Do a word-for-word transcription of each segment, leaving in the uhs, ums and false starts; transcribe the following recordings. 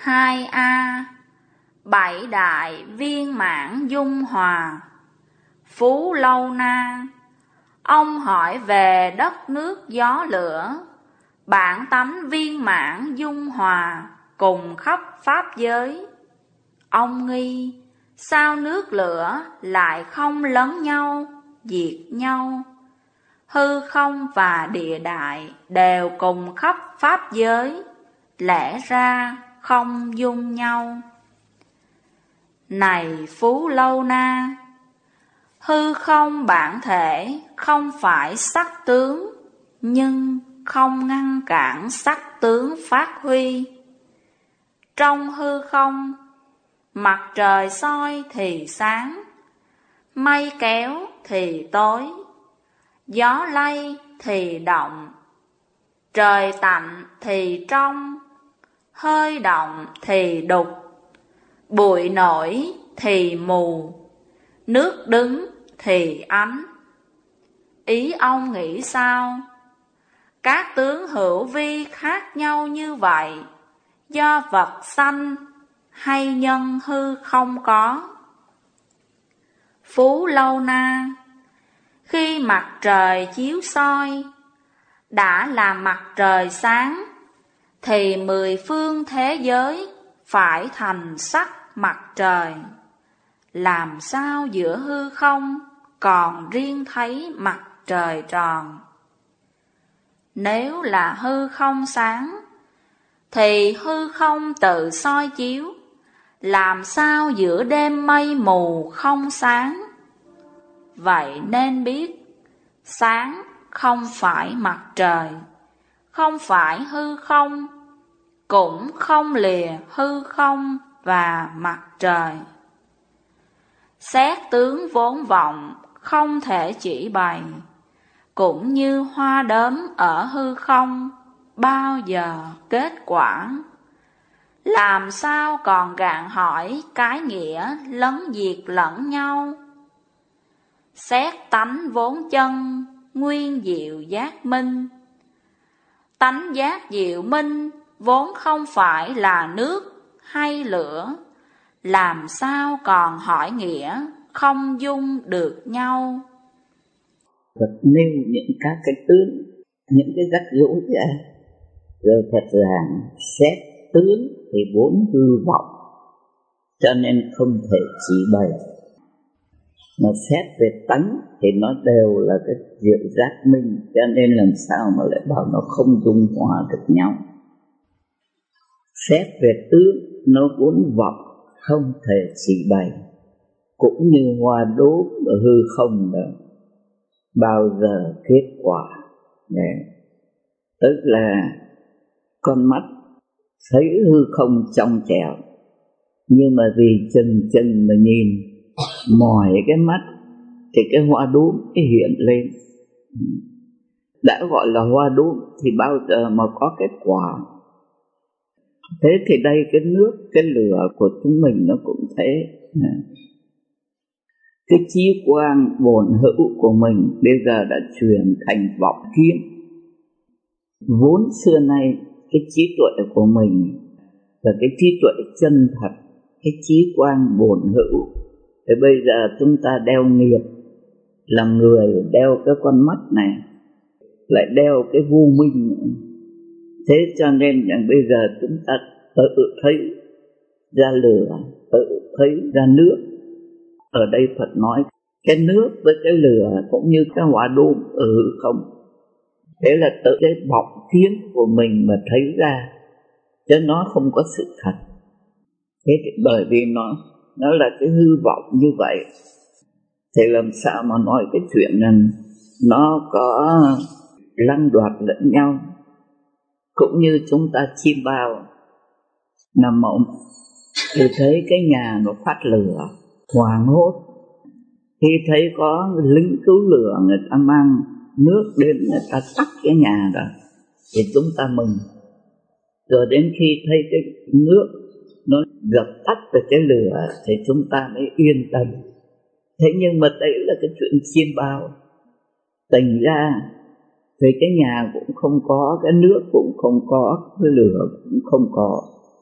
hai A. Bảy đại viên mãn dung hòa. Phú Lâu Na, ông hỏi về đất nước gió lửa, bản tánh viên mãn dung hòa cùng khắp pháp giới. Ông nghi, sao nước lửa lại không lấn nhau, diệt nhau? Hư không và địa đại đều cùng khắp pháp giới, lẽ ra không dung nhau. Này Phú Lâu Na, hư không bản thể không phải sắc tướng, nhưng không ngăn cản sắc tướng phát huy. Trong hư không, mặt trời soi thì sáng, mây kéo thì tối, gió lay thì động, trời tạnh thì trong, hơi động thì đục, bụi nổi thì mù, nước đứng thì ánh. Ý ông nghĩ sao? Các tướng hữu vi khác nhau như vậy, do vật sanh hay nhân hư không có? Phú Lâu Na, khi mặt trời chiếu soi, đã là mặt trời sáng, thì mười phương thế giới phải thành sắc mặt trời. Làm sao giữa hư không còn riêng thấy mặt trời tròn? Nếu là hư không sáng, thì hư không tự soi chiếu, làm sao giữa đêm mây mù không sáng? Vậy nên biết, sáng không phải mặt trời, không phải hư không, cũng không lìa hư không và mặt trời. Xét tướng vốn vọng không thể chỉ bày, cũng như hoa đốm ở hư không bao giờ kết quả. Làm sao còn gạn hỏi cái nghĩa lấn diệt lẫn nhau? Xét tánh vốn chân nguyên diệu giác minh, tánh giác diệu minh vốn không phải là nước hay lửa, làm sao còn hỏi nghĩa không dung được nhau? Phật nêu những các cái tướng, những cái rắc rối ra, rồi thật rằng xét tướng thì vốn hư vọng, cho nên không thể chỉ bày. Mà xét về tánh thì nó đều là cái diệu giác minh, cho nên làm sao mà lại bảo nó không dung hòa được nhau. Xét về tướng nó vốn vọng không thể chỉ bày, cũng như hoa đốm ở hư không đó, bao giờ kết quả. Đấy. Tức là con mắt thấy hư không trong trẻo, nhưng mà vì chừng chừng mà nhìn mỏi cái mắt thì cái hoa đốm cái hiện lên. Đã gọi là hoa đốm thì bao giờ mà có kết quả. Thế thì đây cái nước, cái lửa của chúng mình nó cũng thế. Cái trí quang bổn hữu của mình bây giờ đã chuyển thành vọng kiến. Vốn xưa nay cái trí tuệ của mình là cái trí tuệ chân thật, cái trí quang bổn hữu. Thì bây giờ chúng ta đeo nghiệp, làm người đeo cái con mắt này, lại đeo cái vô minh nữa. Thế cho nên rằng bây giờ chúng ta tự thấy ra lửa, tự thấy ra nước. Ở đây Phật nói cái nước với cái lửa cũng như cái hỏa đốm ở hư không. Thế là tự cái vọng kiến của mình mà thấy ra, chứ nó không có sự thật. Thế thì bởi vì nó nó là cái hư vọng như vậy, thì làm sao mà nói cái chuyện rằng nó có lăng đoạt lẫn nhau. Cũng như chúng ta chim bao nằm mộng thì thấy cái nhà nó phát lửa, hoảng hốt. Khi thấy có lính cứu lửa người ta mang nước đến người ta tắt cái nhà rồi thì chúng ta mừng. Rồi đến khi thấy cái nước nó dập tắt được cái lửa thì chúng ta mới yên tâm. Thế nhưng mà đấy là cái chuyện chiêm bao. Tỉnh ra thì cái nhà cũng không có, cái nước cũng không có, cái lửa cũng không có.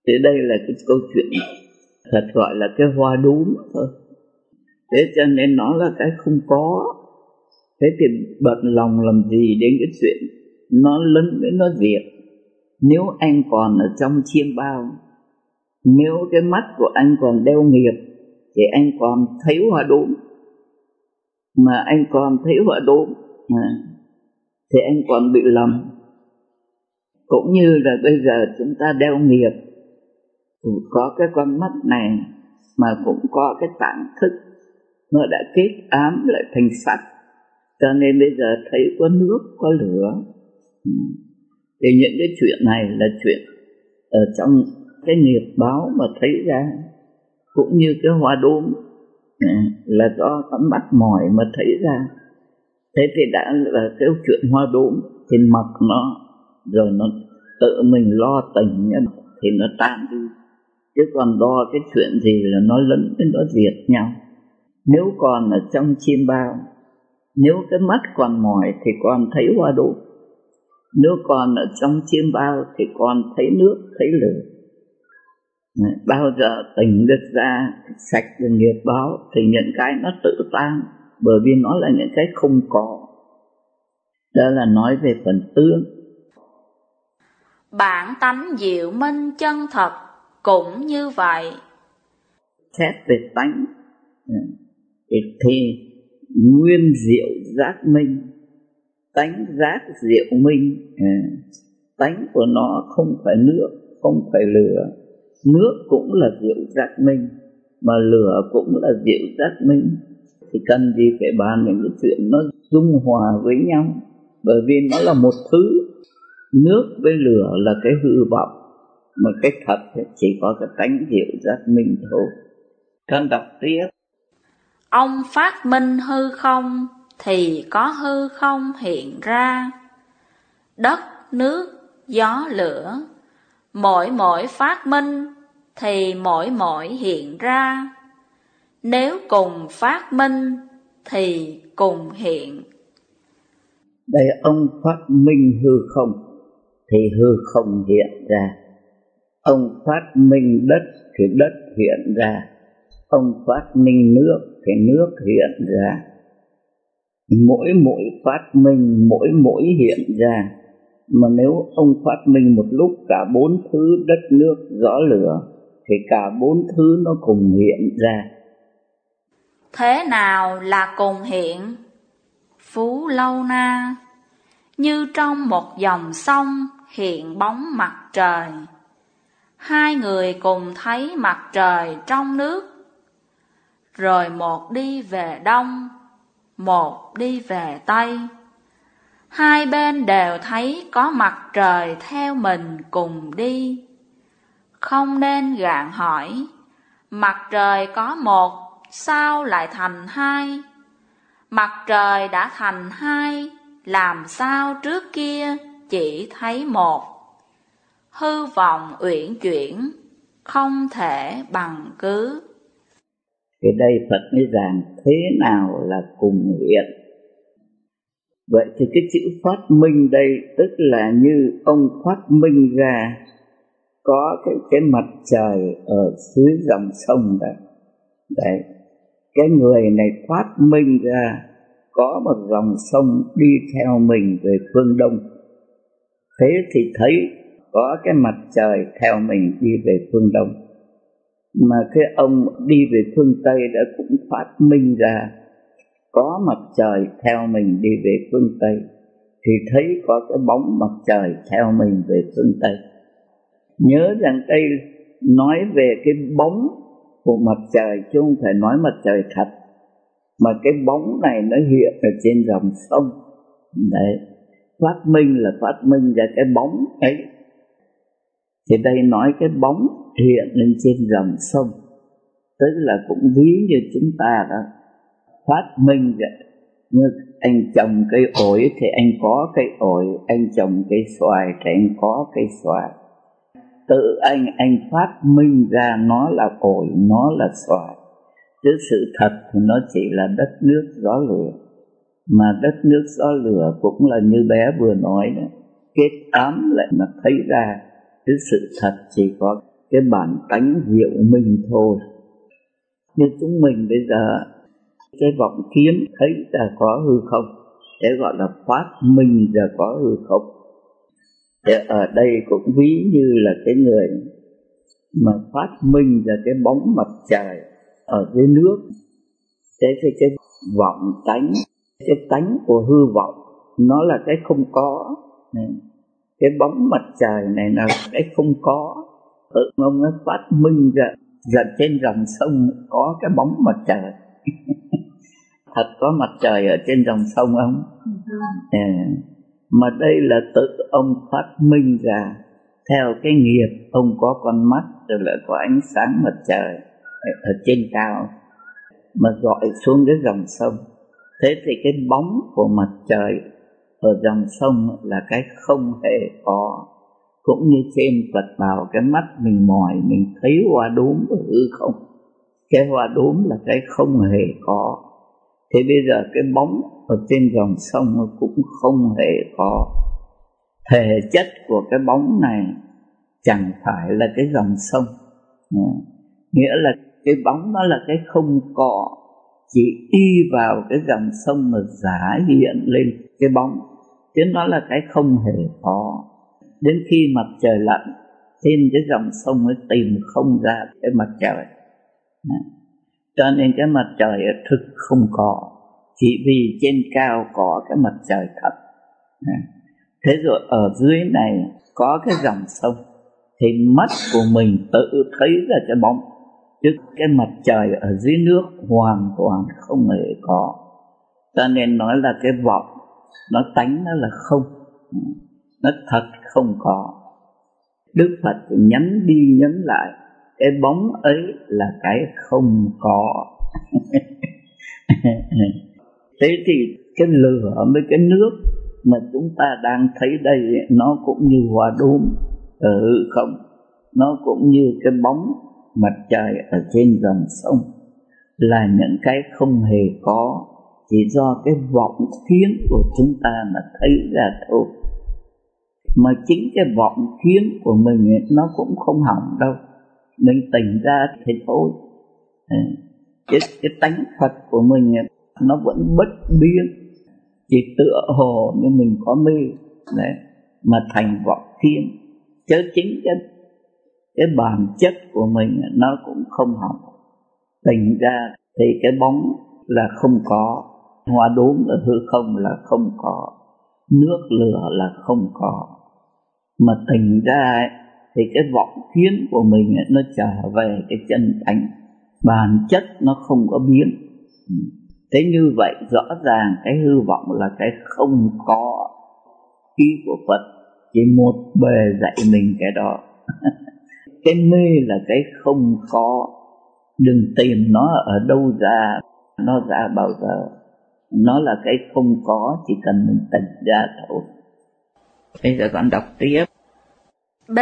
Thế đây là cái câu chuyện thật gọi là cái hoa đốm thôi. Thế cho nên nó là cái không có. Thế thì bận lòng làm gì đến cái chuyện nó lấn đến nó diệt. Nếu anh còn ở trong chiêm bao, nếu cái mắt của anh còn đeo nghiệp, thì anh còn thấy hoa đốm. Mà anh còn thấy hoa đốm thì anh còn bị lầm. Cũng như là bây giờ chúng ta đeo nghiệp, có cái con mắt này mà cũng có cái tạng thức, nó đã kết ám lại thành sắt, cho nên bây giờ thấy có nước, có lửa. Thì những cái chuyện này là chuyện ở trong cái nghiệp báo mà thấy ra. Cũng như cái hoa đốm là do con mắt mỏi mà thấy ra. Thế thì đã là cái chuyện hoa đốm thì mặc nó, rồi nó tự mình lo tỉnh thì nó tan đi. Chứ còn đo cái chuyện gì là nó lẫn với nó diệt nhau. Nếu còn ở trong chiêm bao, nếu cái mắt còn mỏi thì còn thấy hoa đốm. Nếu còn ở trong chiêm bao thì còn thấy nước, thấy lửa. Bao giờ tỉnh được ra, sạch được nghiệp báo thì những cái nó tự tan, bởi vì nó là những cái không có. Đó là nói về phần tướng. Bản tánh diệu minh chân thật cũng như vậy. Xét về tánh thì nguyên diệu giác minh, tánh giác diệu minh. Tánh của nó không phải nước, không phải lửa. Nước cũng là diệu giác minh, mà lửa cũng là diệu giác minh. Thì cần gì phải bàn những cái chuyện nó dung hòa với nhau, bởi vì nó là một thứ. Nước với lửa là cái hư vọng, mà cái thật chỉ có cái tánh diệu giác minh thôi. Con đọc tiếp. Ông phát minh hư không thì có hư không hiện ra. Đất, nước, gió, lửa, mỗi mỗi phát minh thì mỗi mỗi hiện ra. Nếu cùng phát minh thì cùng hiện. Đây ông phát minh hư không thì hư không hiện ra. Ông phát minh đất thì đất hiện ra. Ông phát minh nước thì nước hiện ra. Mỗi mỗi phát minh, mỗi mỗi hiện ra. Mà nếu ông phát minh một lúc cả bốn thứ đất, nước, gió, lửa, thì cả bốn thứ nó cùng hiện ra. Thế nào là cùng hiện? Phú Lâu Na, như trong một dòng sông hiện bóng mặt trời. Hai người cùng thấy mặt trời trong nước, rồi một đi về đông, một đi về tây. Hai bên đều thấy có mặt trời theo mình cùng đi. Không nên gạn hỏi, mặt trời có một, sao lại thành hai? Mặt trời đã thành hai, làm sao trước kia chỉ thấy một? Hư vọng uyển chuyển, không thể bằng cứ. Thì đây Phật mới giảng thế nào là cùng hiện. Vậy thì cái chữ phát minh đây tức là như ông phát minh ra có cái, cái mặt trời ở dưới dòng sông đó. Đấy, cái người này phát minh ra có một dòng sông đi theo mình về phương Đông. Thế thì thấy có cái mặt trời theo mình đi về phương Đông. Mà cái ông đi về phương Tây đã cũng phát minh ra có mặt trời theo mình đi về phương Tây, thì thấy có cái bóng mặt trời theo mình về phương Tây. Nhớ rằng đây nói về cái bóng của mặt trời chứ không phải nói mặt trời thật, mà cái bóng này nó hiện ở trên dòng sông. Đấy, phát minh là phát minh ra cái bóng ấy. Thì đây nói cái bóng hiện lên trên dòng sông, tức là cũng ví như chúng ta đó phát minh vậy. Như anh trồng cây ổi thì anh có cây ổi, anh trồng cây xoài thì anh có cây xoài. Tự anh anh phát minh ra nó là ổi, nó là xoài. Chứ sự thật thì nó chỉ là đất nước gió lửa. Mà đất nước gió lửa cũng là như bé vừa nói đó, kết ám lại mà thấy ra. Chứ sự thật chỉ có cái bản tánh diệu mình thôi. Như chúng mình bây giờ cái vọng kiến thấy là có hư không, để gọi là phát minh ra có hư không. Để ở đây cũng ví như là cái người mà phát minh ra cái bóng mặt trời ở dưới nước. Thế thì cái vọng tánh, cái tánh của hư vọng nó là cái không có. Cái bóng mặt trời này là cái không có. Ông ấy phát minh ra là trên dòng sông có cái bóng mặt trời. Thật có mặt trời ở trên dòng sông không? À, mà đây là tự ông phát minh ra theo cái nghiệp ông có con mắt, rồi lại có ánh sáng mặt trời ở trên cao mà dọi xuống cái dòng sông. Thế thì cái bóng của mặt trời ở dòng sông là cái không hề có. Cũng như trên Phật bảo cái mắt mình mỏi mình thấy hoa đốm ở hư không, cái hoa đốm là cái không hề có. Thế bây giờ cái bóng ở trên dòng sông cũng không hề có. Thể chất của cái bóng này chẳng phải là cái dòng sông, nghĩa là cái bóng nó là cái không có, chỉ đi vào cái dòng sông mà giả hiện lên cái bóng, chứ nó là cái không hề có. Đến khi mặt trời lặn trên cái dòng sông mới tìm không ra cái mặt trời. Cho nên cái mặt trời thực không có, chỉ vì trên cao có cái mặt trời thật. Thế rồi ở dưới này có cái dòng sông, thì mắt của mình tự thấy ra cái bóng, chứ cái mặt trời ở dưới nước hoàn toàn không hề có. Cho nên nói là cái vọng nó tánh nó là không, nó thật không có. Đức Phật nhắn đi nhắn lại, cái bóng ấy là cái không có. Thế thì cái lửa với cái nước mà chúng ta đang thấy đây, nó cũng như hoa đốm ở hư không, nó cũng như cái bóng mặt trời ở trên dòng sông, là những cái không hề có, chỉ do cái vọng kiến của chúng ta mà thấy ra thôi. Mà chính cái vọng kiến của mình ấy, nó cũng không hỏng đâu, mình tỉnh ra thì thôi. Cái, cái tánh Phật của mình ấy, nó vẫn bất biến, chỉ tựa hồ như mình có mê đấy, mà thành vọng kiến. Chứ chính cái, cái bản chất của mình nó cũng không hỏng. Tỉnh ra thì cái bóng là không có, hoa đốm ở hư không là không có, nước lửa là không có. Mà tỉnh ra ấy, thì cái vọng kiến của mình ấy, nó trở về cái chân tánh, bản chất nó không có biến. Thế như vậy rõ ràng cái hư vọng là cái không có. Ý của Phật chỉ một bề dạy mình cái đó. Cái mê là cái không có, đừng tìm nó ở đâu ra, nó ra bao giờ. Nó là cái không có, chỉ cần mình tỉnh ra thôi. Bây giờ con đọc tiếp. B.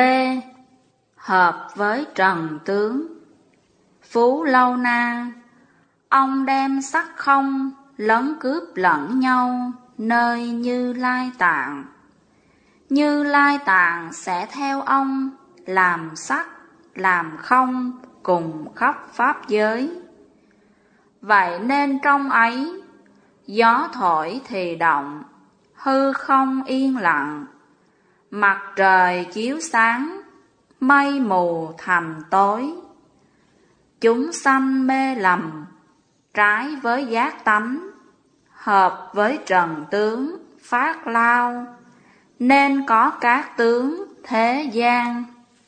Hợp với trần tướng. Phú Lâu Na, ông đem sắc không lấn cướp lẫn nhau nơi Như Lai Tạng. Như Lai Tạng sẽ theo ông làm sắc, làm không cùng khắp pháp giới. Vậy nên trong ấy, gió thổi thì động, hư không yên lặng, mặt trời chiếu sáng, mây mù thầm tối. Chúng sanh mê lầm, trái với giác tánh, hợp với trần tướng phát lao, nên có các tướng thế gian.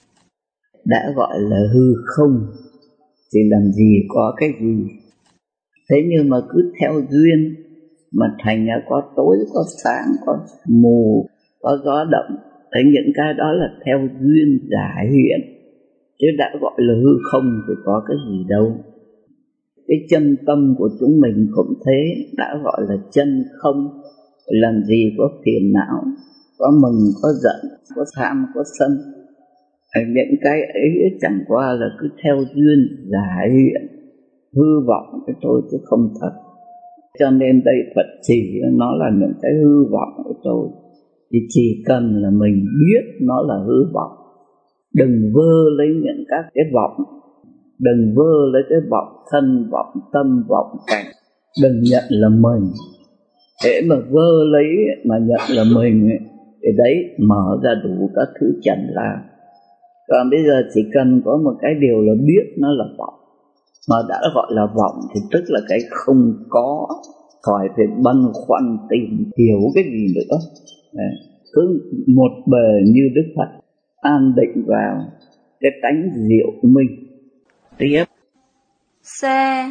Đã gọi là hư không thì làm gì có cái gì. Thế nhưng mà cứ theo duyên mà thành ra có tối, có sáng, có mù, có gió động. Thế những cái đó là theo duyên giả hiện, chứ đã gọi là hư không thì có cái gì đâu. Cái chân tâm của chúng mình cũng thế, đã gọi là chân không. Làm gì có phiền não, có mừng, có giận, có tham, có sân. Những cái ấy chẳng qua là cứ theo duyên giả hiện, hư vọng cái thôi chứ không thật. Cho nên đây Phật chỉ nó là những cái hư vọng của tôi, thì chỉ cần là mình biết nó là hư vọng, Đừng vơ lấy những các cái vọng, đừng vơ lấy cái vọng thân, vọng tâm, vọng cảnh. Đừng nhận là mình. Thế mà vơ lấy mà nhận là mình ấy, thì đấy mở ra đủ các thứ trần lao. Còn bây giờ chỉ cần có một cái điều là biết nó là vọng. Mà đã gọi là vọng thì tức là cái không có, khỏi phải băn khoăn tìm hiểu cái gì nữa. Đấy. Cứ một bề như Đức Phật an định vào cái tánh diệu minh. Tiếp. C.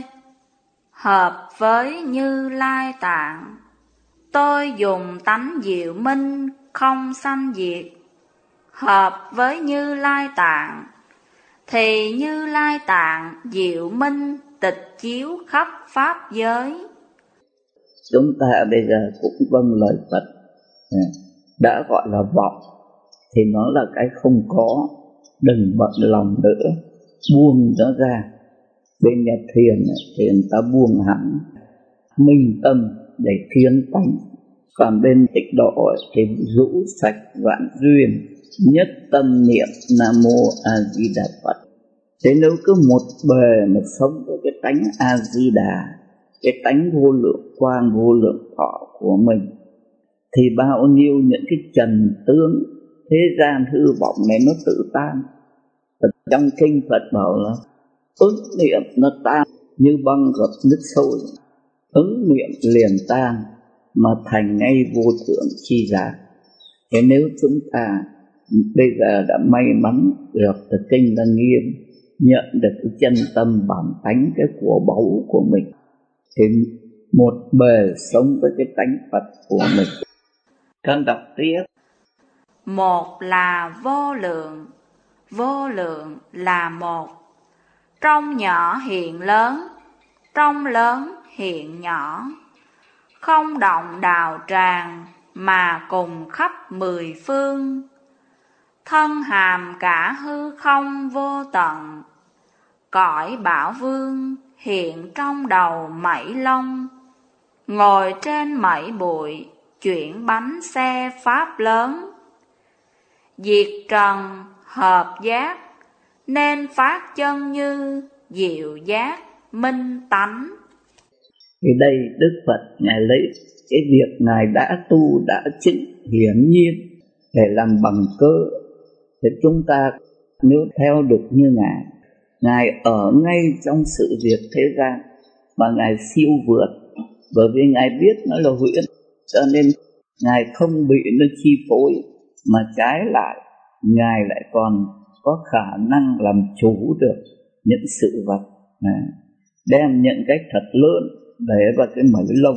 Hợp với Như Lai Tạng. Tôi dùng tánh diệu minh không sanh diệt. Hợp với Như Lai Tạng thì Như Lai Tạng diệu minh tịch chiếu khắp pháp giới. Chúng ta bây giờ cũng vâng lời Phật, đã gọi là vọng thì nó là cái không có. Đừng bận lòng nữa, buông nó ra. Bên nhà thiền thì người ta buông hẳn minh tâm để thiền tánh. Còn bên tịnh độ thì rũ sạch vạn duyên, nhất tâm niệm Nam Mô A Di Đà Phật. Thế nếu cứ một bề mà sống với cái tánh A Di Đà, cái tánh vô lượng quang vô lượng thọ của mình, thì bao nhiêu những cái trần tướng thế gian hư vọng này nó tự tan. Trong kinh Phật bảo là ứng niệm nó tan như băng gặp nước sôi, ứng niệm liền tan mà thành ngay vô thượng chi giả. Thế nếu chúng ta bây giờ đã may mắn được từ kinh Lăng Nghiêm, nhận được cái chân tâm bản tánh, cái của báu của mình, thì một bề sống với cái tánh Phật của mình. Con đọc tiếp. Một là vô lượng, vô lượng là một. Trong nhỏ hiện lớn, trong lớn hiện nhỏ. Không động đào tràng mà cùng khắp mười phương. Thân hàm cả hư không vô tận. Cõi Bảo Vương hiện trong đầu mảy lông. Ngồi trên mảy bụi chuyển bánh xe pháp lớn. Diệt trần hợp giác nên phát chân như diệu giác minh tánh. Thì đây Đức Phật Ngài lấy cái việc Ngài đã tu đã chứng hiển nhiên để làm bằng cơ. Thì chúng ta nếu theo được như Ngài, Ngài ở ngay trong sự việc thế gian mà Ngài siêu vượt, bởi vì Ngài biết nó là huyễn, cho nên Ngài không bị nó chi phối, mà trái lại Ngài lại còn có khả năng làm chủ được những sự vật, đem những cái thật lớn để vào cái mẩy lông.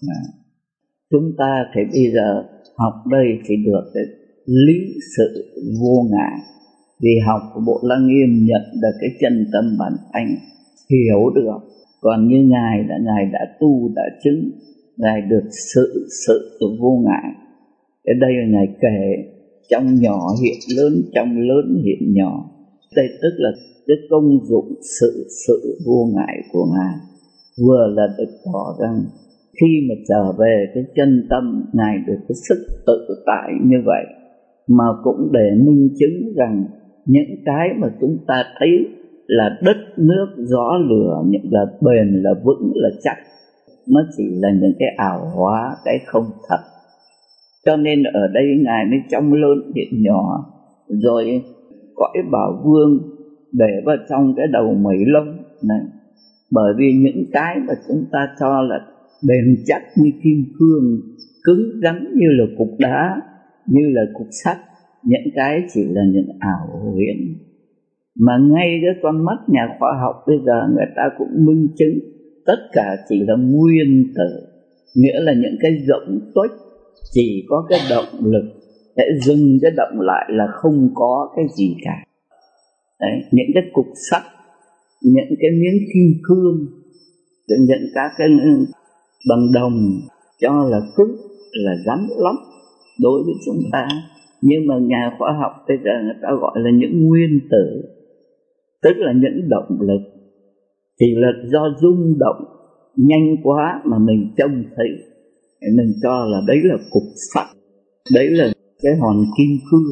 Chúng ta thì bây giờ học đây thì được cái lý sự vô ngại, vì học của Bộ Lăng Nghiêm nhận được cái chân tâm bản tánh, hiểu được. Còn như Ngài đã Ngài đã tu đã chứng, Ngài được sự sự vô ngại. Ở đây là Ngài kể trong nhỏ hiện lớn, trong lớn hiện nhỏ. Đây tức là cái công dụng sự sự vô ngại của Ngài, vừa là được tỏ rằng khi mà trở về cái chân tâm, Ngài được cái sức tự tại như vậy, mà cũng để minh chứng rằng những cái mà chúng ta thấy là đất nước gió lửa, những là bền, là vững, là chắc, nó chỉ là những cái ảo hóa, cái không thật. Cho nên ở đây Ngài mới trong lớn hiện nhỏ, rồi cõi Bảo Vương để vào trong cái đầu mẩy lông này. Bởi vì những cái mà chúng ta cho là bền chắc như kim cương, cứng rắn như là cục đá, như là cục sắt, những cái chỉ là những ảo huyễn. Mà ngay cái con mắt nhà khoa học bây giờ người ta cũng minh chứng tất cả chỉ là nguyên tử, nghĩa là những cái rỗng tuếch chỉ có cái động lực để dừng cái động lại là không có cái gì cả. Đấy, những cái cục sắt, những cái miếng kim cương, những các cái bằng đồng cho là cứng, là rắn lắm đối với chúng ta. Nhưng mà nhà khoa học bây giờ người ta gọi là những nguyên tử, tức là những động lực. Chỉ là do rung động nhanh quá mà mình trông thấy, mình cho là đấy là cục sắt, đấy là cái hòn kim cương.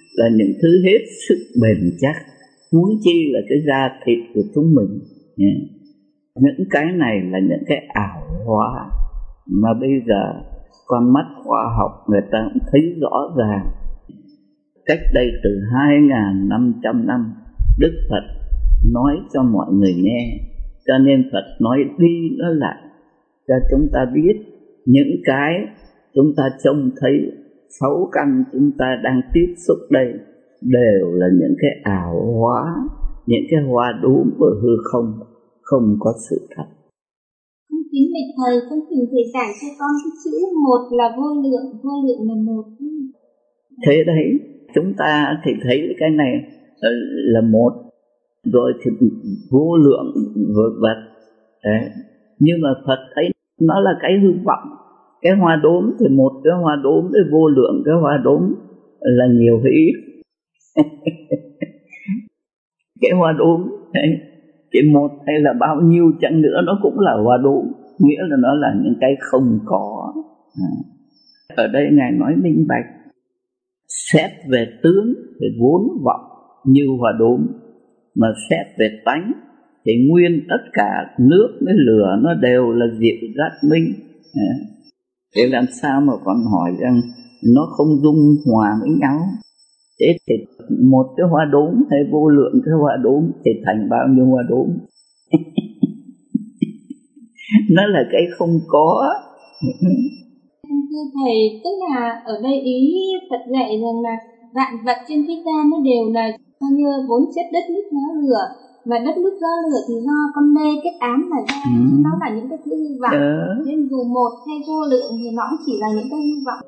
là những thứ hết sức bền chắc, huống chi là cái da thịt của chúng mình. Những cái này là những cái ảo hóa mà bây giờ con mắt khoa học người ta cũng thấy rõ ràng. Cách đây từ hai nghìn năm trăm năm, Đức Phật nói cho mọi người nghe, cho nên Phật nói đi nói lại cho chúng ta biết những cái chúng ta trông thấy, sáu căn chúng ta đang tiếp xúc đây đều là những cái ảo hóa, những cái hoa đốm và hư không, không có sự thật. Con kính bạch thầy, con thỉnh thầy giải cho con cái chữ một là vô lượng, vô lượng là một. Thế đấy, chúng ta thì thấy cái này là một, rồi thì vô lượng vật đấy. Nhưng mà Phật thấy nó là cái hư vọng. Cái hoa đốm thì một cái hoa đốm, cái vô lượng cái hoa đốm là nhiều hay ít. Cái hoa đốm đấy, cái một hay là bao nhiêu chăng nữa nó cũng là hoa đốm, nghĩa là nó là những cái không có. Ở đây Ngài nói minh bạch, xét về tướng thì vốn vọng như hoa đốm, mà xét về tánh thì nguyên tất cả nước với lửa nó đều là diệu giác minh. Để làm sao mà còn hỏi rằng nó không dung hòa với nhau? Thế thì một cái hoa đốm hay vô lượng cái hoa đốm thì thành bao nhiêu hoa đốm? Nó là cái không có. Thưa thầy, tức là ở đây ý Phật dạy rằng là vạn vật trên thế gian nó đều là như bốn chất đất nước gió lửa, và đất nước gió lửa thì do con mê kết ám mà ra, ừ. Nó là những cái thứ hư vọng. Ừ. Nên dù một hay vô lượng thì nó cũng chỉ là những cái hư vọng.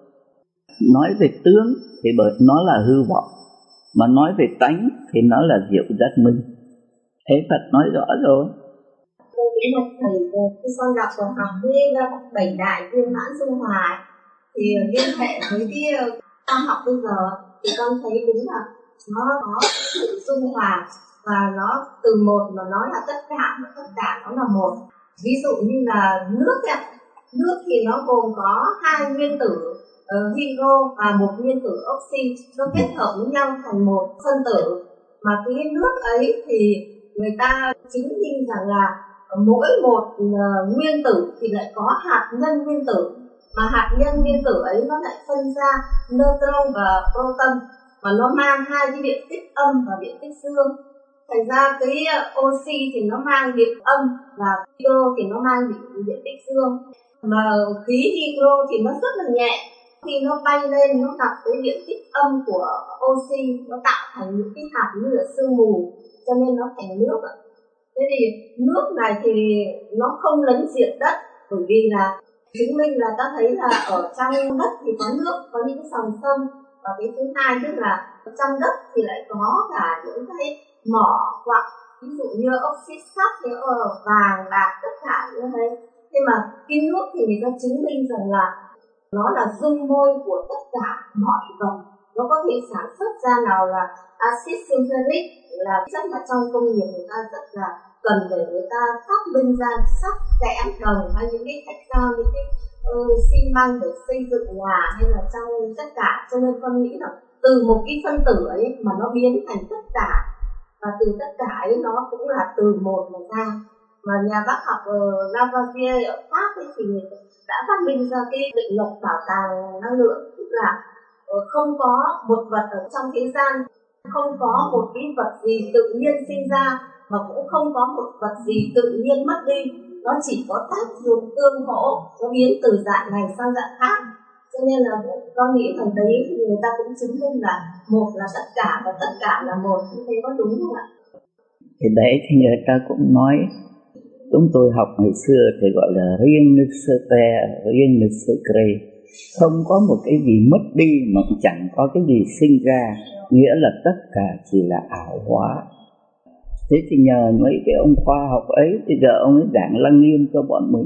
Nói về tướng thì bởi nó là hư vọng, mà nói về tánh thì nó là diệu giác minh. Thế Phật nói rõ rồi. Tôi nghĩ là thầy khi con đọc và học với bảy đại viên mãn dung hòa thì liên hệ với cái khoa học bây giờ thì con thấy đúng là nó có sự dung hòa, và nó từ một mà nói là tất cả, mà tất cả nó là một. Ví dụ như là nước ấy, nước thì nó gồm có hai nguyên tử uh, hydro và một nguyên tử oxy, nó kết hợp với nhau thành một phân tử. Mà cái nước ấy thì người ta chứng minh rằng là mỗi một uh, nguyên tử thì lại có hạt nhân nguyên tử, mà hạt nhân nguyên tử ấy nó lại phân ra neutron và proton, mà nó mang hai cái điện tích âm và điện tích dương. Thành ra cái oxy thì nó mang điện âm và hydro thì nó mang điện, điện tích dương. Mà khí hydro thì nó rất là nhẹ, khi nó bay lên nó gặp với điện tích âm của oxy, nó tạo thành những cái hạt như là sương mù, cho nên nó thành nước. Thế thì nước này thì nó không lấn diệt đất, bởi vì là chứng minh là ta thấy là ở trong đất thì có nước, có những dòng sông. Và cái thứ hai tức là trong đất thì lại có cả những cái mỏ hoặc ví dụ như oxy sắt, như ở vàng, bạc, tất cả như thế. thế mà cái nước thì người ta chứng minh rằng là nó là dung môi của tất cả mọi vật. Nó có thể sản xuất ra nào là axit sulfuric, là chất mà trong công nghiệp người ta rất là cần để người ta phát minh ra sắt, kẽm, đồng hay những cái thạch cao, những cái uh, xi măng để xây dựng nhà hay là trong tất cả. Cho nên con nghĩ là từ một cái phân tử ấy mà nó biến thành tất cả, và từ tất cả ấy nó cũng là từ một mà ra. Mà nhà bác học ở Lavoisier ở Pháp ấy thì đã phát minh ra cái định luật bảo tàng năng lượng, tức là không có một vật ở trong thế gian, không có một cái vật gì tự nhiên sinh ra, mà cũng không có một vật gì tự nhiên mất đi. Nó chỉ có tác dụng tương hỗ, nó biến từ dạng này sang dạng khác. Cho nên là con nghĩ rằng đấy người ta cũng chứng minh là một là tất cả và tất cả là một. Như thế có đúng không ạ? Thì đấy thì người ta cũng nói, chúng tôi học ngày xưa thì gọi là rien ne se perd, rien ne se crée. Không có một cái gì mất đi mà chẳng có cái gì sinh ra, nghĩa là tất cả chỉ là ảo hóa. Thế thì nhờ mấy cái ông khoa học ấy, thì giờ ông ấy giảng lăng nghiêm cho bọn mình.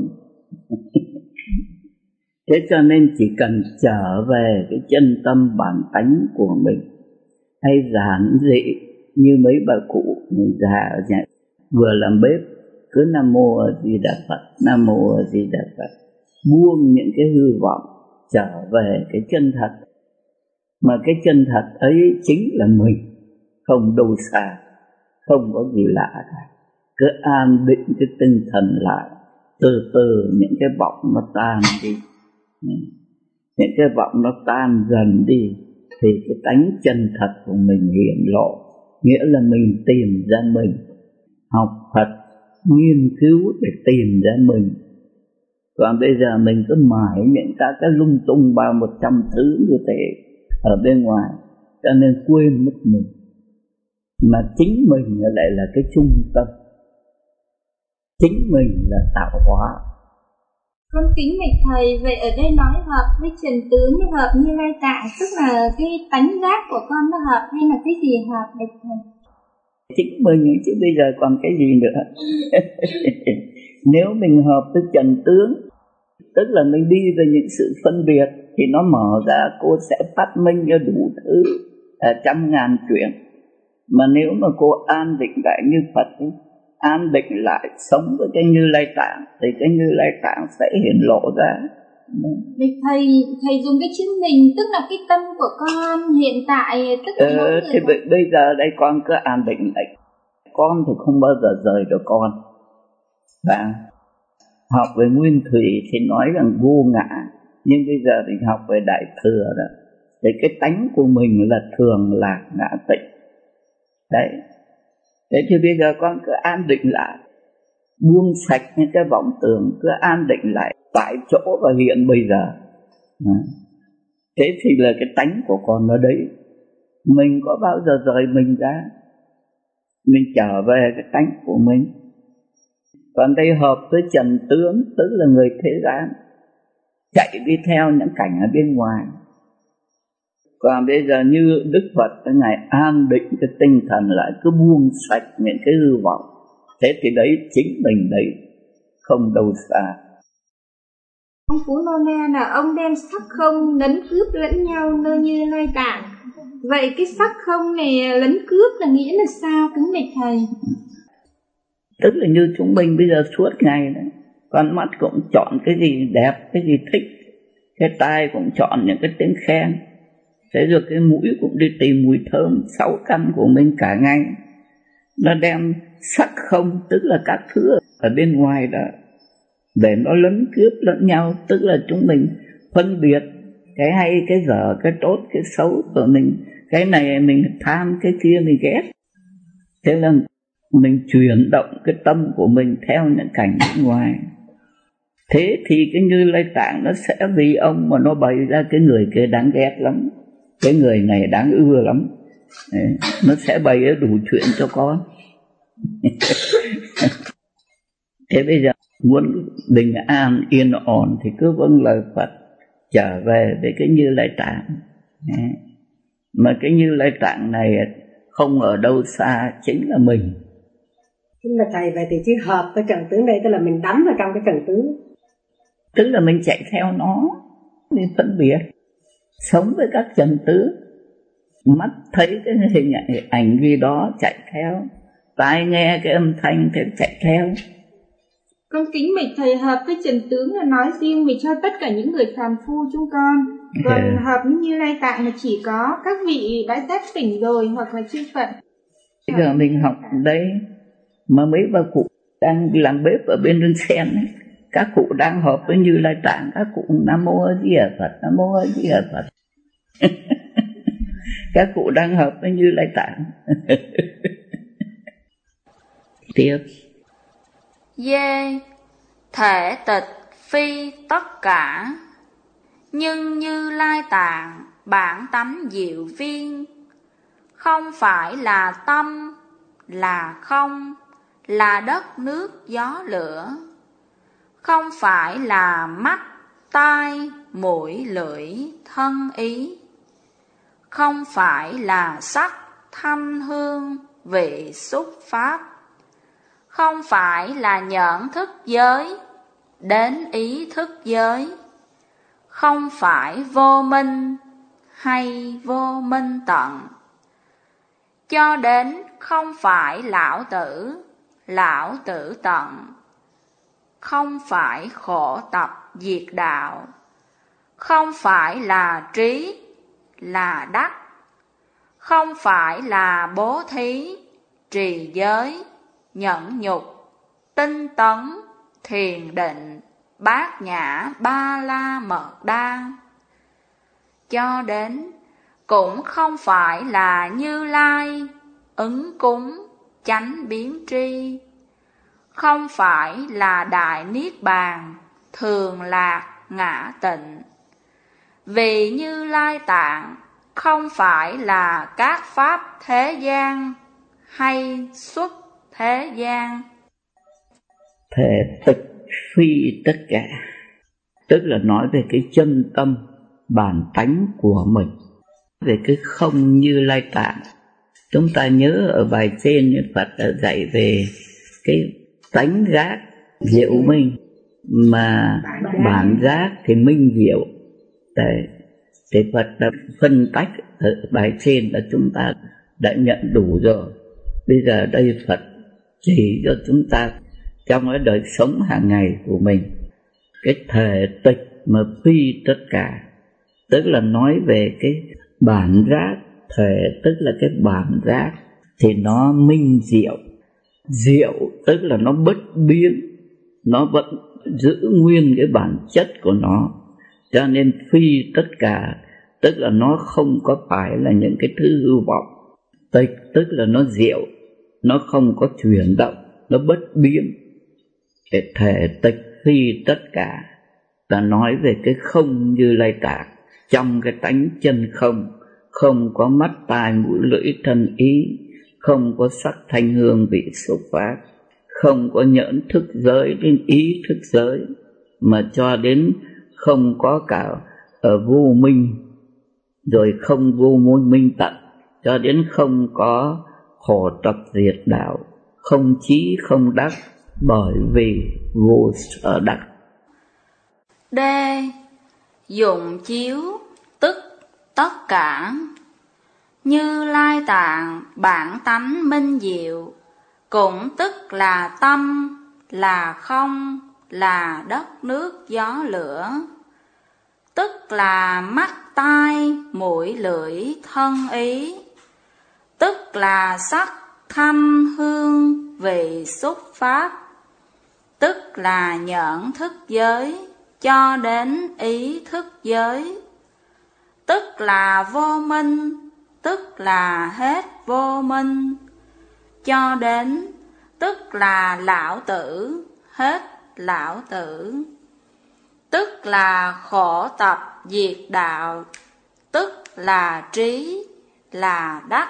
Thế cho nên chỉ cần trở về cái chân tâm bản tánh của mình, hay giản dị như mấy bà cụ mình già ở nhà vừa làm bếp, cứ Nam Mô A Di Đà Phật, Nam Mô A Di Đà Phật, buông những cái hư vọng, trở về cái chân thật. Mà cái chân thật ấy chính là mình, không đâu xa, không có gì lạ cả. Cứ an định cái tinh thần lại, từ từ những cái vọng nó tan đi, những cái vọng nó tan dần đi, thì cái tánh chân thật của mình hiện lộ. Nghĩa là mình tìm ra mình, học Phật nghiên cứu để tìm ra mình. Còn bây giờ mình cứ mãi những các cái lung tung ba một trăm thứ như thế ở bên ngoài, cho nên quên mất mình. Mà chính mình lại là cái trung tâm, chính mình là tạo hóa. Con kính bạch thầy, vậy ở đây nói hợp với trần tướng, với hợp Như Lai Tạng, tức là cái tánh giác của con nó hợp hay là cái gì hợp bạch thầy? Chính mình chứ bây giờ còn cái gì nữa. Nếu mình hợp với trần tướng, tức là mình đi về những sự phân biệt, thì nó mở ra cô sẽ phát minh cho đủ thứ, trăm ngàn chuyện. Mà nếu mà cô an định lại như Phật ấy, an định lại sống với cái Như Lai Tạng, thì cái Như Lai Tạng sẽ hiện lộ ra. Bạch thầy, thầy dùng cái chữ mình, tức là cái tâm của con hiện tại, tức là ờ, thì b- bây giờ đây con cứ an định lại. Con thì không bao giờ rời được con. Và học về nguyên thủy thì nói rằng vô ngã, nhưng bây giờ thì học về đại thừa đó, thì cái tánh của mình là thường lạc ngã tịnh. Đấy. Thế thì bây giờ con cứ an định lại, buông sạch những cái vọng tưởng, cứ an định lại tại chỗ và hiện bây giờ. Thế thì là cái tánh của con ở đấy. Mình có bao giờ rời mình ra, mình trở về cái tánh của mình. Còn đây hợp với trần tướng, tức là người thế gian, chạy đi theo những cảnh ở bên ngoài. Còn bây giờ như Đức Phật, cái Ngài an định cái tinh thần lại, cứ buông sạch những cái hư vọng. Thế thì đấy chính mình đấy, không đâu xa. Ông Phú Lô Na là ông đem sắc không lấn cướp lẫn nhau nơi Như Lai Tạng. Vậy cái sắc không này lấn cướp là nghĩa là sao kính bạch thầy? Tức là như chúng mình bây giờ suốt ngày đấy, con mắt cũng chọn cái gì đẹp, cái gì thích, cái tai cũng chọn những cái tiếng khen, thế rồi cái mũi cũng đi tìm mùi thơm, sáu căn của mình cả ngày nó đem sắc không, tức là các thứ ở bên ngoài đó, để nó lấn cướp lẫn nhau. Tức là chúng mình phân biệt cái hay, cái dở, cái tốt, cái xấu của mình, cái này mình tham, cái kia mình ghét. Thế là mình chuyển động cái tâm của mình theo những cảnh bên ngoài. Thế thì cái Như Lai Tạng nó sẽ vì ông mà nó bày ra cái người kia đáng ghét lắm, cái người này đáng ưa lắm. Đấy, nó sẽ bày ra đủ chuyện cho con. Thế bây giờ muốn bình an yên ổn thì cứ vâng lời Phật, trở về với cái Như Lai Tạng. Đấy. Mà cái Như Lai Tạng này không ở đâu xa, chính là mình. Chính là thầy, vậy thì chứ hợp với trần tướng đây, tức là mình đắm vào trong cái trần tướng, tức là mình chạy theo nó, mình phân biệt, sống với các trần tướng. Mắt thấy cái hình ảnh gì đó chạy theo, tai nghe cái âm thanh thì chạy theo. Con kính bạch thầy, hợp với trần tướng là nói riêng về cho tất cả những người phàm phu chúng con. Còn yeah. hợp với Như Lai Tạng là chỉ có các vị đã giác tỉnh rồi hoặc là chư Phật. Bây giờ mình học đây mà mấy bà cụ đang làm bếp ở bên Lương Sen ấy, các cụ đang hợp với Như Lai Tạng, các cụ Nam Mô A Di Đà Phật, Nam Mô A Di Đà Phật. Các cụ đang hợp với Như Lai Tạng. Tiếp. Dê, thể tịch phi tất cả, nhưng Như Lai Tạng bản tánh diệu viên, không phải là tâm, là không, là đất nước gió lửa, không phải là mắt, tai, mũi, lưỡi, thân ý, không phải là sắc, thanh, hương, vị, xúc, pháp, không phải là nhận thức giới, đến ý thức giới, không phải vô minh hay vô minh tận, cho đến không phải lão tử, lão tử tận, không phải khổ tập diệt đạo, không phải là trí, là đắc, không phải là bố thí, trì giới, nhẫn nhục, tinh tấn, thiền định, bát nhã ba la mật đa. Cho đến cũng không phải là Như Lai, ứng cúng, chánh biến tri, không phải là Đại Niết Bàn, thường lạc, ngã tịnh. Vì Như Lai Tạng không phải là các pháp thế gian hay xuất thế gian. Thể tịch phi tất cả, tức là nói về cái chân tâm, bản tánh của mình, về cái không Như Lai Tạng. Chúng ta nhớ ở bài trên Phật đã dạy về cái tánh giác diệu minh, mà bản giác thì minh diệu. Đấy, thì Phật đã phân tách ở bài trên là chúng ta đã nhận đủ rồi. Bây giờ đây Phật chỉ cho chúng ta trong cái đời sống hàng ngày của mình, cái thể tịch mà phi tất cả, tức là nói về cái bản giác. Thể tức là cái bản giác thì nó minh diệu. Diệu tức là nó bất biến, nó vẫn giữ nguyên cái bản chất của nó. Cho nên phi tất cả tức là nó không có phải là những cái thứ hư vọng. Tịch tức là nó diệu, nó không có chuyển động, nó bất biến. Cái thể tịch phi tất cả là nói về cái không Như Lai Tạng, trong cái tánh chân không, không có mắt tai mũi lưỡi thân ý, không có sắc thanh hương vị xúc pháp, không có nhẫn thức giới đến ý thức giới, mà cho đến không có cả ở vô minh, rồi không vô môn minh tận, cho đến không có khổ tập diệt đạo, không chí không đắc, bởi vì vô sở đắc. D. Dụng chiếu tức tất cả. Như Lai Tạng bản tánh minh diệu, cũng tức là tâm, là không, là đất nước gió lửa, tức là mắt tai mũi lưỡi thân ý, tức là sắc thanh hương vị xúc pháp, tức là nhẫn thức giới cho đến ý thức giới, tức là vô minh, tức là hết vô minh, cho đến tức là lão tử, hết lão tử, tức là khổ tập diệt đạo, tức là trí, là đắc,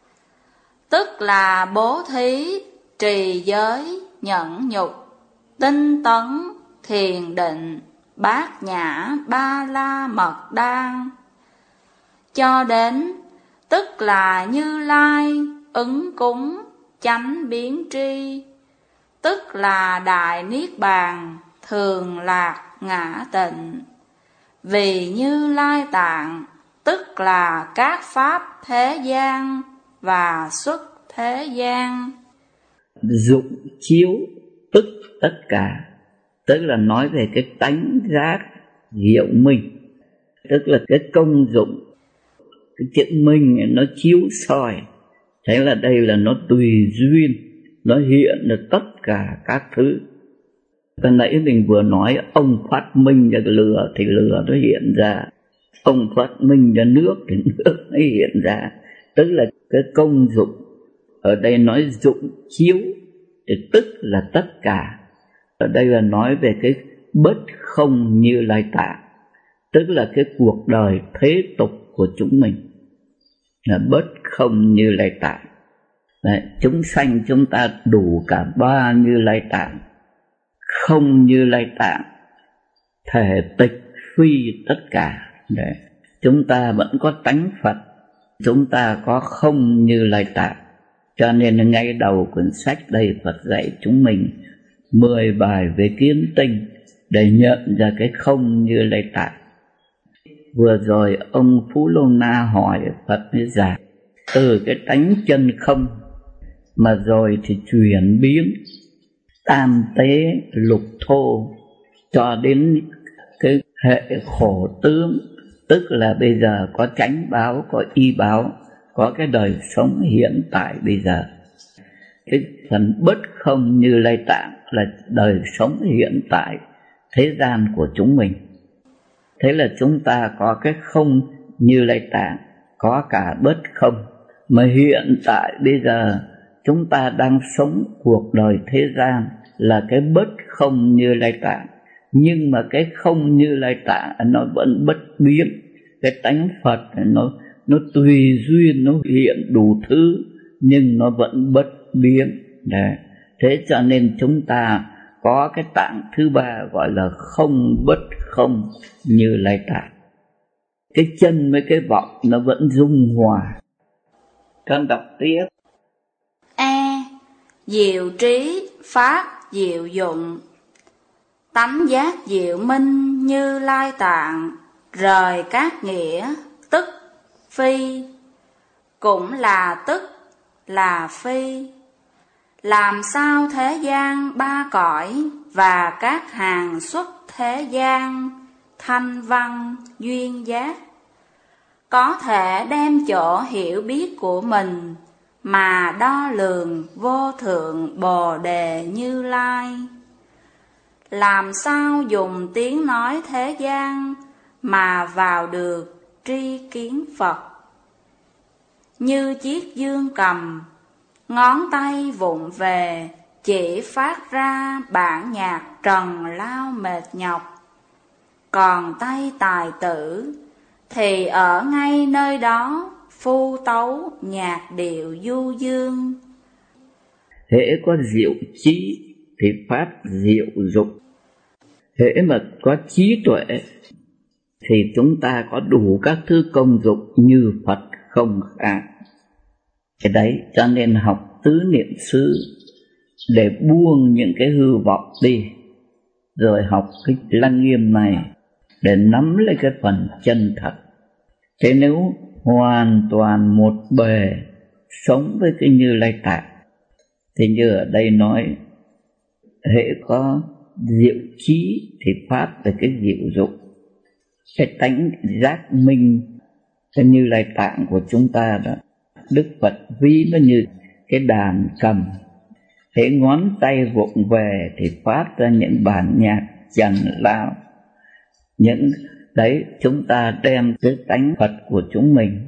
tức là bố thí, trì giới, nhẫn nhục, tinh tấn, thiền định, bát nhã ba la mật đan, cho đến tức là Như Lai, ứng cúng, chánh biến tri, tức là Đại Niết Bàn, thường lạc, ngã tịnh. Vì Như Lai Tạng tức là các pháp thế gian và xuất thế gian. Dụng chiếu tức tất cả, tức là nói về cái tánh giác diệu minh, tức là cái công dụng. Cái chữ minh nó chiếu soi, thế là đây là nó tùy duyên, nó hiện được tất cả các thứ. Từ nãy mình vừa nói ông phát minh ra lửa thì lửa nó hiện ra, ông phát minh ra nước thì nước nó hiện ra, tức là cái công dụng. Ở đây nói dụng chiếu thì tức là tất cả. Ở đây là nói về cái bất không Như Lai Tạng, tức là cái cuộc đời thế tục của chúng mình là bất không Như Lai Tạng. Đấy, chúng sanh chúng ta đủ cả ba Như Lai Tạng. Không Như Lai Tạng, thể tịch phi tất cả. Đấy, chúng ta vẫn có tánh Phật, chúng ta có không Như Lai Tạng. Cho nên ngay đầu cuốn sách đây Phật dạy chúng mình mười bài về kiến tinh để nhận ra cái không Như Lai Tạng. Vừa rồi ông Phú Lô Na hỏi Phật mới giải từ cái tánh chân không mà rồi thì chuyển biến tam tế lục thô cho đến cái hệ khổ tướng Tức là bây giờ có chánh báo, có y báo, có cái đời sống hiện tại bây giờ. Cái phần bất không Như Lai Tạng là đời sống hiện tại thế gian của chúng mình. Thế là chúng ta có cái không Như Lai Tạng, có cả bất không. Mà hiện tại bây giờ chúng ta đang sống cuộc đời thế gian là cái bất không Như Lai Tạng. Nhưng mà cái không Như Lai Tạng nó vẫn bất biến. Cái tánh Phật nó, nó tùy duyên, nó hiện đủ thứ, nhưng nó vẫn bất biến. Đấy. Thế cho nên chúng ta có cái tạng thứ ba gọi là không bất không Như Lai Tạng. Cái chân với cái vọng nó vẫn dung hòa. Con đọc tiếp. E. Diệu trí pháp diệu dụng, tánh giác diệu minh Như Lai Tạng, rời các nghĩa tức phi, cũng là tức là phi. Làm sao thế gian ba cõi và các hàng xuất thế gian thanh văn duyên giác có thể đem chỗ hiểu biết của mình mà đo lường vô thượng Bồ Đề Như Lai? Làm sao dùng tiếng nói thế gian mà vào được tri kiến Phật? Như chiếc dương cầm, ngón tay vụng về chỉ phát ra bản nhạc trần lao mệt nhọc, còn tay tài tử thì ở ngay nơi đó phu tấu nhạc điệu du dương. Hễ có diệu trí thì phát diệu dụng. Hễ mà có trí tuệ thì chúng ta có đủ các thứ công dụng như Phật không khác. Cái đấy cho nên học tứ niệm xứ để buông những cái hư vọng đi, rồi học cái Lăng Nghiêm này để nắm lấy cái phần chân thật. Thế nếu hoàn toàn một bề sống với cái Như Lai Tạng thì như ở đây nói, hễ có diệu trí thì phát về cái diệu dụng. Cái tánh giác minh cái Như Lai Tạng của chúng ta đó, Đức Phật ví nó như cái đàn cầm, hễ ngón tay vụng về thì phát ra những bản nhạc trần lao. Những đấy chúng ta đem cái tánh Phật của chúng mình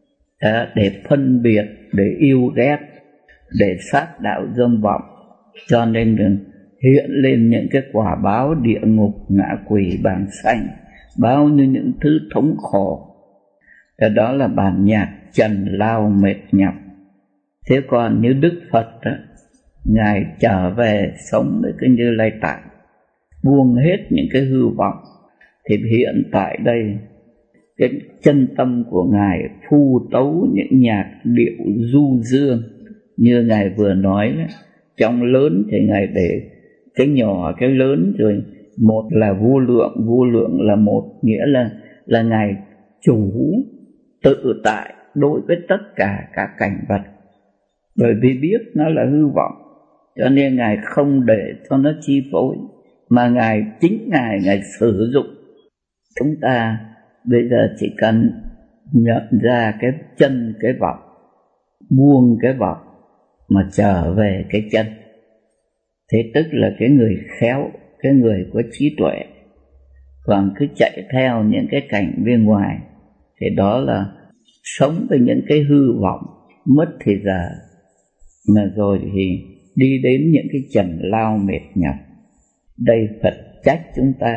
để phân biệt, để yêu ghét, để sát đạo dâm vọng, cho nên hiện lên những cái quả báo địa ngục, ngạ quỷ, bàng sanh, bao nhiêu những thứ thống khổ. Đó là bản nhạc trần lao mệt nhọc. Thế còn như Đức Phật đó, Ngài trở về sống với cái Như Lai Tạng, buông hết những cái hư vọng, thì hiện tại đây cái chân tâm của Ngài phu tấu những nhạc điệu du dương. Như Ngài vừa nói đó, trong lớn thì Ngài để cái nhỏ cái lớn, rồi một là vô lượng, vô lượng là một, nghĩa là là Ngài chủ tự tại đối với tất cả các cảnh vật. Bởi vì biết nó là hư vọng, cho nên Ngài không để cho nó chi phối, mà Ngài chính Ngài Ngài sử dụng. Chúng ta bây giờ chỉ cần nhận ra cái chân cái vọng, buông cái vọng mà trở về cái chân. Thế tức là cái người khéo, cái người có trí tuệ. Còn cứ chạy theo những cái cảnh bên ngoài thì đó là sống với những cái hư vọng, mất thì giờ, mà rồi thì đi đến những cái trần lao mệt nhọc. Đây Phật trách chúng ta.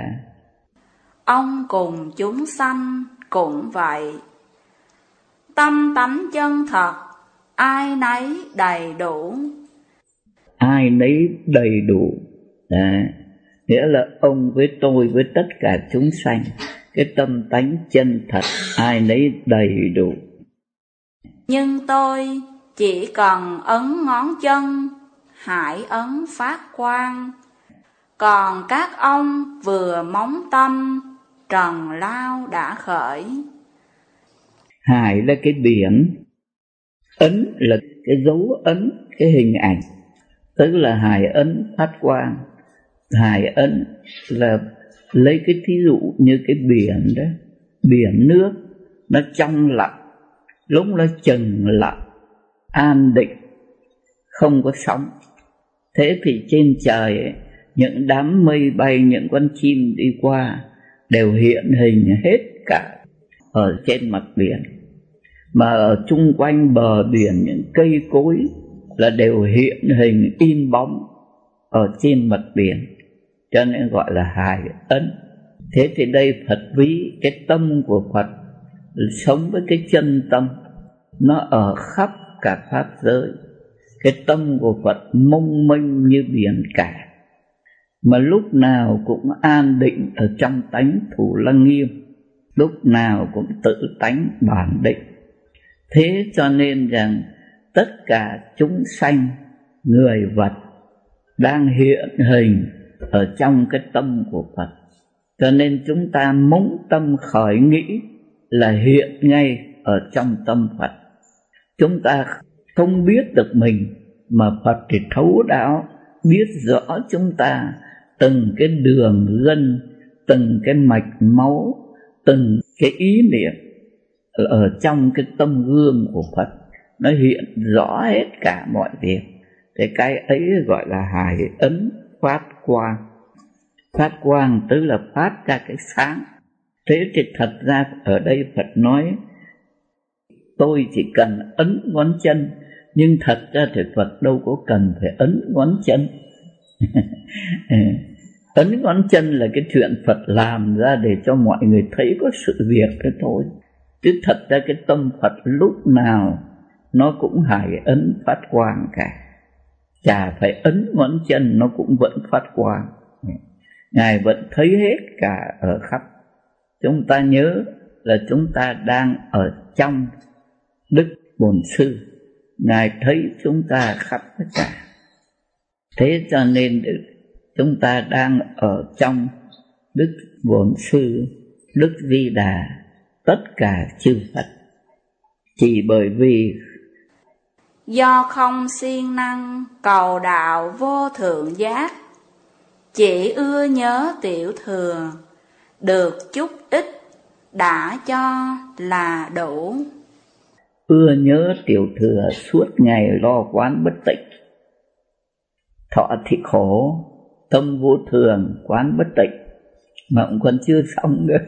Ông cùng chúng sanh cũng vậy, tâm tánh chân thật ai nấy đầy đủ. Ai nấy đầy đủ, à, nghĩa là ông với tôi với tất cả chúng sanh, cái tâm tánh chân thật ai nấy đầy đủ. Nhưng tôi chỉ cần ấn ngón chân, hải ấn phát quang, còn các ông vừa móng tâm, trần lao đã khởi. Hải là cái biển, ấn là cái dấu ấn, cái hình ảnh, tức là hải ấn phát quang. Hải ấn là lấy cái thí dụ như cái biển đó, biển nước nó trong lặng, lúc nó chừng lặng, an định, không có sóng. Thế thì trên trời ấy, những đám mây bay, những con chim đi qua đều hiện hình hết cả ở trên mặt biển. Mà ở chung quanh bờ biển những cây cối là đều hiện hình in bóng ở trên mặt biển, cho nên gọi là hài ấn. Thế thì đây Phật ví cái tâm của Phật sống với cái chân tâm, nó ở khắp cả pháp giới. Cái tâm của Phật mông mênh như biển cả, mà lúc nào cũng an định ở trong tánh Thủ Lăng Nghiêm, lúc nào cũng tự tánh bản định. Thế cho nên rằng tất cả chúng sanh, người vật đang hiện hình ở trong cái tâm của Phật. Cho nên chúng ta muốn tâm khởi nghĩ là hiện ngay ở trong tâm Phật. Chúng ta không biết được mình, mà Phật thì thấu đáo biết rõ chúng ta từng cái đường gân, từng cái mạch máu, từng cái ý niệm ở trong cái tâm gương của Phật, nó hiện rõ hết cả mọi việc. Thì cái ấy gọi là hài ấn phát quang. Phát quang tức là phát ra cái sáng. Thế thì thật ra ở đây Phật nói tôi chỉ cần ấn ngón chân, nhưng thật ra thì Phật đâu có cần phải ấn ngón chân. Ấn ngón chân là cái chuyện Phật làm ra để cho mọi người thấy có sự việc thế thôi. Chứ thật ra cái tâm Phật lúc nào nó cũng hài ấn phát quang cả. Chả phải ấn ngón chân nó cũng vẫn phát quang. Ngài vẫn thấy hết cả ở khắp. Chúng ta nhớ là chúng ta đang ở trong Đức Bổn Sư, Ngài thấy chúng ta khắp tất cả. Thế cho nên chúng ta đang ở trong Đức Bổn Sư, Đức Di Đà, tất cả chư Phật. Chỉ bởi vì do không siêng năng cầu đạo vô thượng giác, chỉ ưa nhớ tiểu thừa, được chút ít đã cho là đủ. Ưa nhớ tiểu thừa suốt ngày lo quán bất tịnh, thọ thì khổ, tâm vô thường quán bất tịnh, mà cũng còn chưa xong nữa.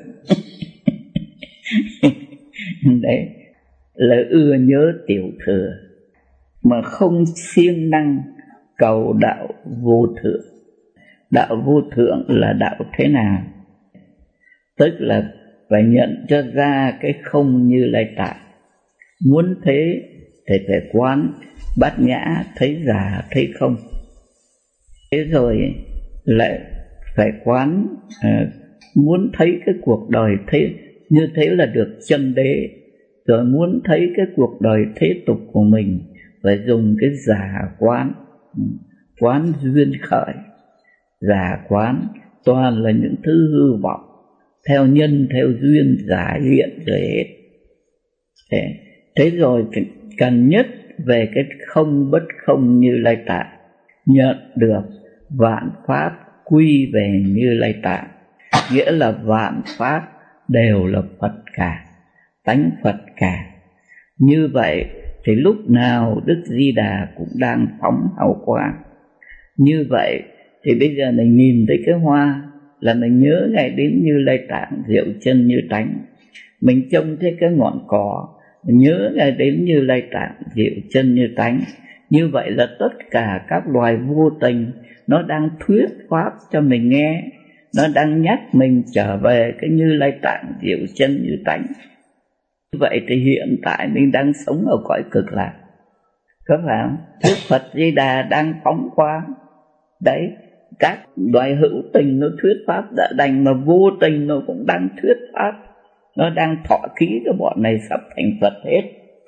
Đấy là ưa nhớ tiểu thừa, mà không siêng năng cầu đạo vô thượng. Đạo vô thượng là đạo thế nào? Tức là phải nhận cho ra cái không Như Lai Tạng. Muốn thế thì phải quán bát nhã, thấy giả thấy không. Thế rồi lại phải quán à, muốn thấy cái cuộc đời thế như thế là được chân đế. Rồi muốn thấy cái cuộc đời thế tục của mình phải dùng cái giả quán, quán duyên khởi. Giả quán toàn là những thứ hư vọng, theo nhân theo duyên giả hiện rồi hết. Thế, thế rồi cần nhất về cái không bất không Như Lai Tạng, nhận được vạn pháp quy về Như Lai Tạng, nghĩa là vạn pháp đều là Phật cả, tánh Phật cả. Như vậy thì lúc nào Đức Di Đà cũng đang phóng hào quang. Như vậy thì bây giờ mình nhìn thấy cái hoa là mình nhớ ngay đến Như Lai Tạng diệu chân như tánh. Mình trông thấy cái ngọn cỏ, mình nhớ ngay đến Như Lai Tạng diệu chân như tánh. Như vậy là tất cả các loài vô tình nó đang thuyết pháp cho mình nghe, nó đang nhắc mình trở về cái Như Lai Tạng diệu chân như tánh. Như vậy thì hiện tại mình đang sống ở cõi cực lạc, có phải không? Đức Phật Di Đà đang phóng quang. Đấy, các loài hữu tình nó thuyết pháp đã đành, mà vô tình nó cũng đang thuyết pháp. Nó đang thọ ký cho bọn này sắp thành Phật hết.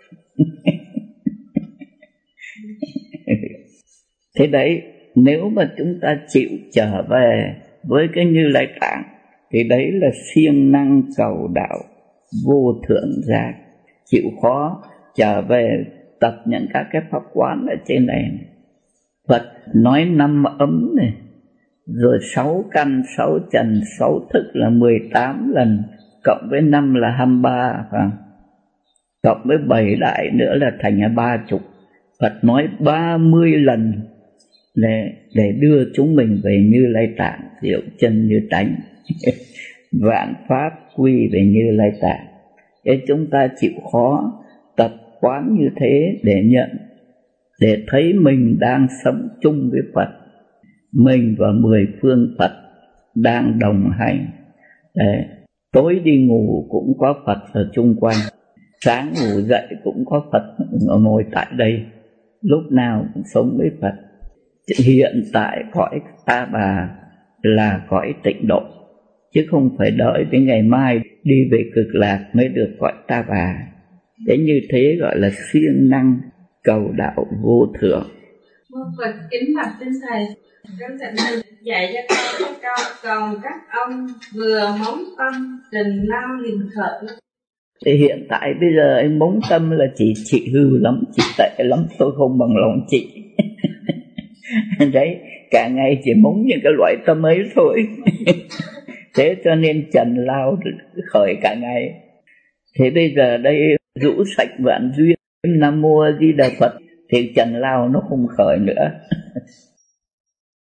Thế đấy, nếu mà chúng ta chịu trở về với cái Như Lai Tạng thì đấy là siêng năng cầu đạo vô thượng giác. Chịu khó trở về tập những các cái pháp quán ở trên này. Phật nói năm ấm này, rồi sáu căn, sáu trần, sáu thức là mười tám lần cộng với năm là hai mươi ba, phải cộng với bảy đại nữa là thành ba chục. Phật nói ba mươi lần để, để đưa chúng mình về Như Lai Tạng, diệu chân như tánh. Vạn pháp quy về Như Lai Tạng. Thế chúng ta chịu khó tập quán như thế để nhận, để thấy mình đang sống chung với Phật, mình và mười phương Phật đang đồng hành. Đấy. Tối đi ngủ cũng có Phật ở chung quanh, sáng ngủ dậy cũng có Phật ngồi tại đây, lúc nào cũng sống với Phật. Hiện tại cõi Ta Bà là cõi tịnh độ, chứ không phải đợi đến ngày mai đi về Cực Lạc mới được cõi Ta Bà. Thế như thế gọi là siêng năng cầu đạo vô thượng. Vâng, Phật kính bạch trên thầy, con thỉnh thầy dạy cho con cái câu cầu các ông vừa móng tâm trình lao nghìn khởi. Thì hiện tại bây giờ anh móng tâm là chỉ chị hư lắm, chị tệ lắm, tôi không bằng lòng chị. Đấy, cả ngày chỉ móng những cái loại tâm ấy thôi. Thế cho nên trần lao khởi cả ngày. Thế bây giờ đây rũ sạch vạn duyên, Nam Mô A Di Đà Phật, thì trần lao nó không khởi nữa.